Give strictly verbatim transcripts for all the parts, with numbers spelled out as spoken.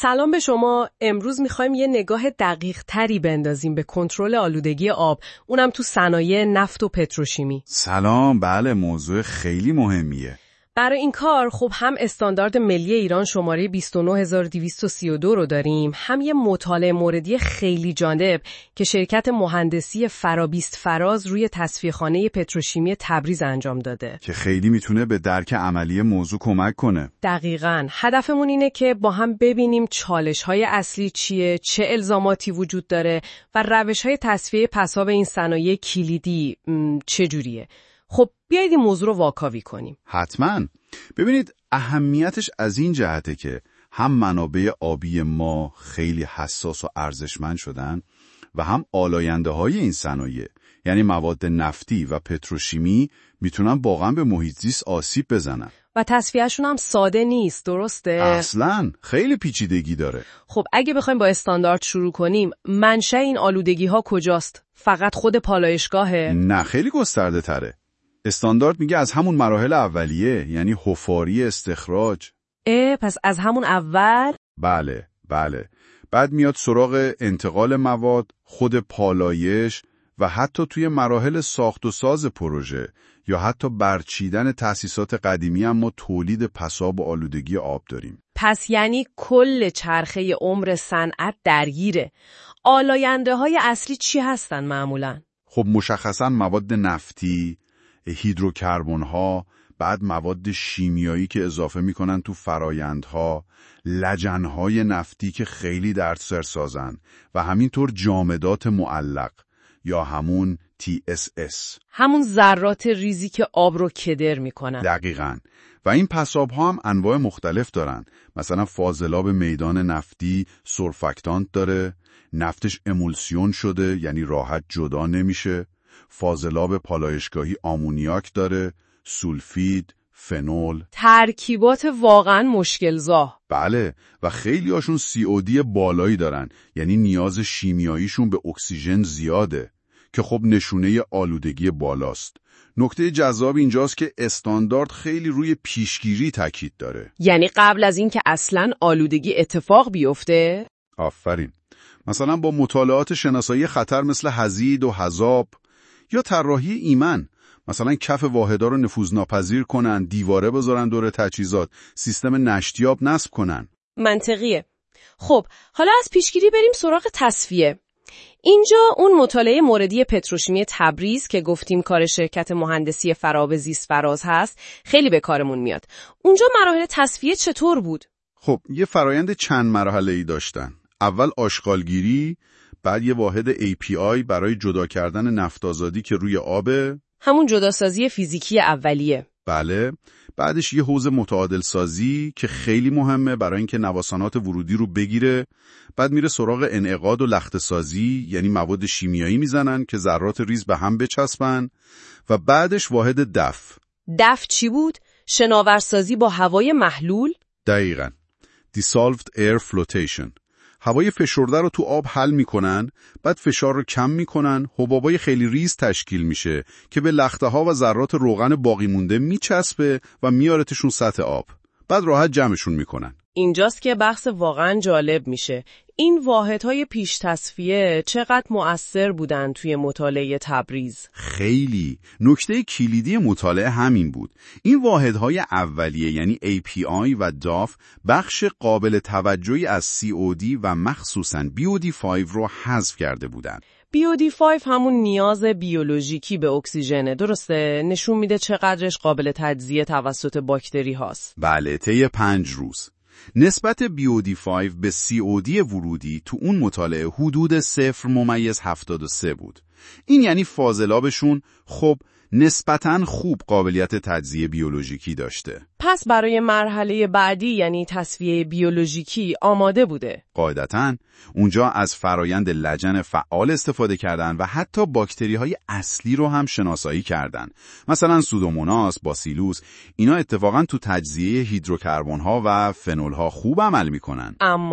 سلام به شما. امروز میخوایم یه نگاه دقیق تری بندازیم به کنترل آلودگی آب، اونم تو صنایع نفت و پتروشیمی. سلام، بله موضوع خیلی مهمیه. برای این کار خب هم استاندارد ملی ایران شماره بیست و نه هزار و دویست و سی و دو رو داریم، هم یه مطالعه موردی خیلی جالب که شرکت مهندسی فرابیست فراز روی تصفیه‌خانه پتروشیمی تبریز انجام داده که خیلی میتونه به درک عملی موضوع کمک کنه. دقیقاً. هدفمون اینه که با هم ببینیم چالش‌های اصلی چیه، چه الزاماتی وجود داره و روش‌های تصفیه پساب این صنایع کلیدی چجوریه. خب بیایید این موضوع رو واکاوی کنیم. حتماً. ببینید اهمیتش از این جهته که هم منابع آبی ما خیلی حساس و ارزشمند شدن و هم آلاینده‌های این صنایع یعنی مواد نفتی و پتروشیمی میتونن واقعا به محیط زیست آسیب بزنن. و تصفیهشون هم ساده نیست، درسته؟ اصلاً خیلی پیچیدگی داره. خب اگه بخوایم با استاندارد شروع کنیم، منشأ این آلودگی ها کجاست؟ فقط خود پالایشگاهه؟ نه، خیلی گسترده تره. استاندارد میگه از همون مراحل اولیه، یعنی حفاری، استخراج. اه پس از همون اول؟ بله بله. بعد میاد سراغ انتقال مواد، خود پالایش و حتی توی مراحل ساخت و ساز پروژه یا حتی برچیدن تأسیسات قدیمی هم ما تولید پساب و آلودگی آب داریم. پس یعنی کل چرخه عمر صنعت درگیره. آلاینده های اصلی چی هستن معمولاً؟ خب مشخصاً مواد نفتی، هیدروکربن ها، بعد مواد شیمیایی که اضافه میکنن تو فرایندها، لجن های نفتی که خیلی دردسر سازن و همینطور جامدات معلق یا همون تی اس اس، همون ذرات ریزی که آب رو کدر میکنن. دقیقاً. و این پساب ها هم انواع مختلف دارن. مثلا فاضلاب میدان نفتی سرفاکتانت داره، نفتش امولسیون شده یعنی راحت جدا نمیشه. فاضلاب پالایشگاهی آمونیاک داره، سولفید، فنول. ترکیبات واقعا مشکل‌زا. بله، و خیلی هاشون سی او دی بالایی دارن، یعنی نیاز شیمیاییشون به اکسیژن زیاده که خب نشونه آلودگی بالاست. نکته جذاب اینجاست که استاندارد خیلی روی پیشگیری تاکید داره. یعنی قبل از این که اصلاً آلودگی اتفاق بیفته؟ آفرین. مثلا با مطالعات شناسایی خطر مثل هزید و حذاب یا طراحی ایمن، مثلا کف واحدا رو نفوذناپذیر کنن، دیواره بذارن دور تجهیزات، سیستم نشتیاب نصب کنن. منطقیه. خب حالا از پیشگیری بریم سراغ تصفیه. اینجا اون مطالعه موردی پتروشیمی تبریز که گفتیم کار شرکت مهندسی فرابیست فراز هست خیلی به کارمون میاد. اونجا مراحل تصفیه چطور بود؟ خب یه فرایند چند مرحله‌ای داشتن. اول آشغالگیری، بعد یه واحد ای پی آی برای جدا کردن نفت‌آزادی که روی آبه، همون جداسازی فیزیکی اولیه. بله. بعدش یه حوض متعادل سازی که خیلی مهمه برای اینکه نوسانات ورودی رو بگیره. بعد میره سراغ انعقاد و لخته سازی، یعنی مواد شیمیایی میزنن که ذرات ریز به هم بچسبن. و بعدش واحد دفع. دفع چی بود؟ شناورسازی با هوای محلول؟ دقیقاً. Dissolved Air Flotation. هوای فشرده رو تو آب حل میکنن، بعد فشار رو کم میکنن، حبابای خیلی ریز تشکیل میشه که به لخته ها و ذرات روغن باقی مونده میچسبه و میارتشون سطح آب. بعد راحت جمعشون میکنن. اینجاست که بحث واقعا جالب میشه. این واحدهای پیش تصفیه چقدر مؤثر بودن توی مطالعه تبریز؟ خیلی. نکته کلیدی مطالعه همین بود. این واحدهای اولیه یعنی ای پی آی و داف بخش قابل توجهی از سی او دی و مخصوصاً بی او دی پنج رو حذف کرده بودن. بی او دی پنج همون نیاز بیولوژیکی به اکسیژنه، درسته؟ نشون میده چقدرش قابل تجزیه توسط باکتری هاست. بله، طی پنج روز. نسبت بی او دی پنج به سی او دی ورودی تو اون مطالعه حدود صفر ممیز هفتاد و سه بود. این یعنی فاضلابشون خب نسبتاً خوب قابلیت تجزیه بیولوژیکی داشته. پس برای مرحله بعدی یعنی تصفیه بیولوژیکی آماده بوده. قاعدتاً اونجا از فرایند لجن فعال استفاده کردن و حتی باکتری های اصلی رو هم شناسایی کردن. مثلا سودوموناس، باسیلوس، اینا اتفاقاً تو تجزیه هیدروکربن ها و فنول ها خوب عمل میکنن. اما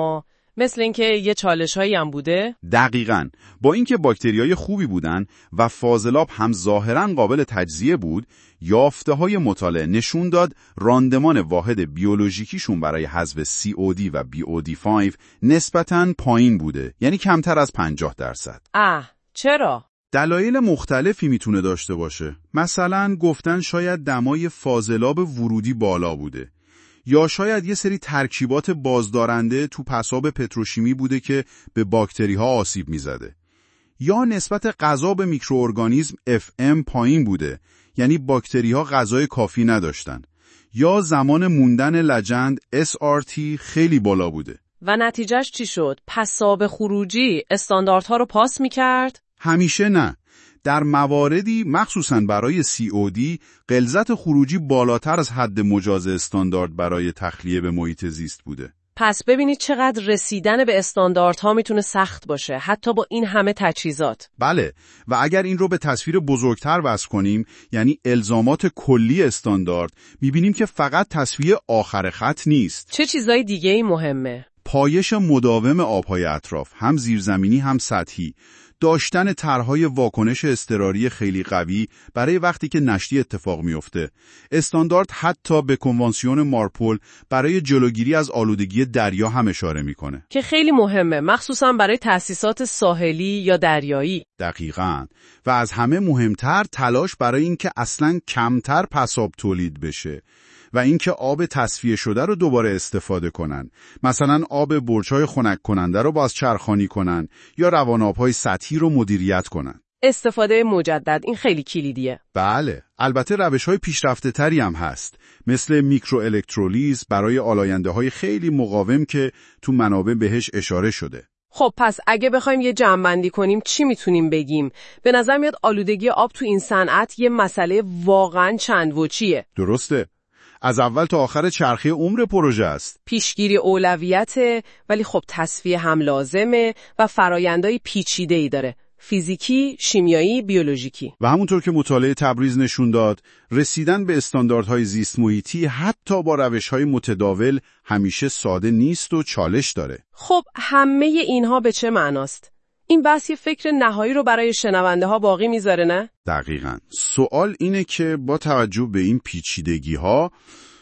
مثل اینکه یه چالش‌هایی هم بوده؟ دقیقاً. با اینکه باکتریای خوبی بودن و فاضلاب هم ظاهراً قابل تجزیه بود، یافته‌های مطالعه نشون داد راندمان واحد بیولوژیکیشون برای حذف سی او دی و بی او دی پنج نسبتاً پایین بوده، یعنی کمتر از پنجاه درصد. اه، چرا؟ دلایل مختلفی میتونه داشته باشه. مثلا گفتن شاید دمای فاضلاب ورودی بالا بوده. یا شاید یه سری ترکیبات بازدارنده تو پساب پتروشیمی بوده که به باکتری ها آسیب میزده. یا نسبت غذا به میکروارگانیسم اف ام پایین بوده، یعنی باکتری ها غذای کافی نداشتن. یا زمان موندن لجند اس آر تی خیلی بالا بوده. و نتیجهش چی شد؟ پساب خروجی استانداردها رو پاس میکرد؟ همیشه نه. در مواردی مخصوصاً برای سی او دی غلظت خروجی بالاتر از حد مجاز استاندارد برای تخلیه به محیط زیست بوده. پس ببینید چقدر رسیدن به استانداردها میتونه سخت باشه، حتی با این همه تجهیزات. بله، و اگر این رو به تصویر بزرگتر وصل کنیم، یعنی الزامات کلی استاندارد، میبینیم که فقط تصفیه آخر خط نیست. چه چیزای دیگه‌ای مهمه؟ پایش مداوم آبهای اطراف، هم زیرزمینی هم سطحی. داشتن طرح‌های واکنش اضطراری خیلی قوی برای وقتی که نشتی اتفاق میفته. استاندارد حتی به کنوانسیون مارپول برای جلوگیری از آلودگی دریا هم اشاره میکنه. که خیلی مهمه، مخصوصا برای تأسیسات ساحلی یا دریایی. دقیقاً. و از همه مهمتر تلاش برای اینکه اصلاً کمتر پساب تولید بشه. و اینکه آب تصفیه شده رو دوباره استفاده کنن. مثلا آب برج‌های خنک کننده رو بازچرخانی کنن یا رواناب‌های سطحی رو مدیریت کنن. استفاده مجدد، این خیلی کلیدیه. بله، البته روش‌های پیشرفته تری هم هست، مثل میکروالکترولیز برای آلاینده‌های خیلی مقاوم که تو منابع بهش اشاره شده. خب پس اگه بخوایم یه جمع‌بندی کنیم چی میتونیم بگیم؟ به نظر میاد آلودگی آب تو این صنعت یه مسئله واقعاً چند وجهیه. درسته. از اول تا آخر چرخه عمر پروژه است. پیشگیری اولویته، ولی خب تصفیه هم لازمه و فرآیندهای پیچیده‌ای داره. فیزیکی، شیمیایی، بیولوژیکی. و همونطور که مطالعه تبریز نشون داد، رسیدن به استانداردهای زیست محیطی حتی با روش‌های متداول همیشه ساده نیست و چالش داره. خب همه اینها به چه معناست؟ این بحث یه فکر نهایی رو برای شنونده ها باقی میذاره، نه؟ دقیقاً. سوال اینه که با توجه به این پیچیدگی ها،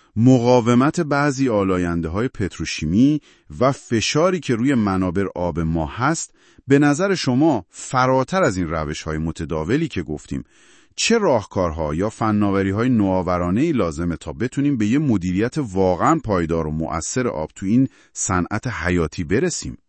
مقاومت بعضی آلاینده های پتروشیمی و فشاری که روی منابع آب ما هست، به نظر شما فراتر از این روش های متداولی که گفتیم، چه راهکارها یا فناوری های نوآورانه‌ای لازمه تا بتونیم به یه مدیریت واقعاً پایدار و مؤثر آب تو این صنعت حیاتی برسیم؟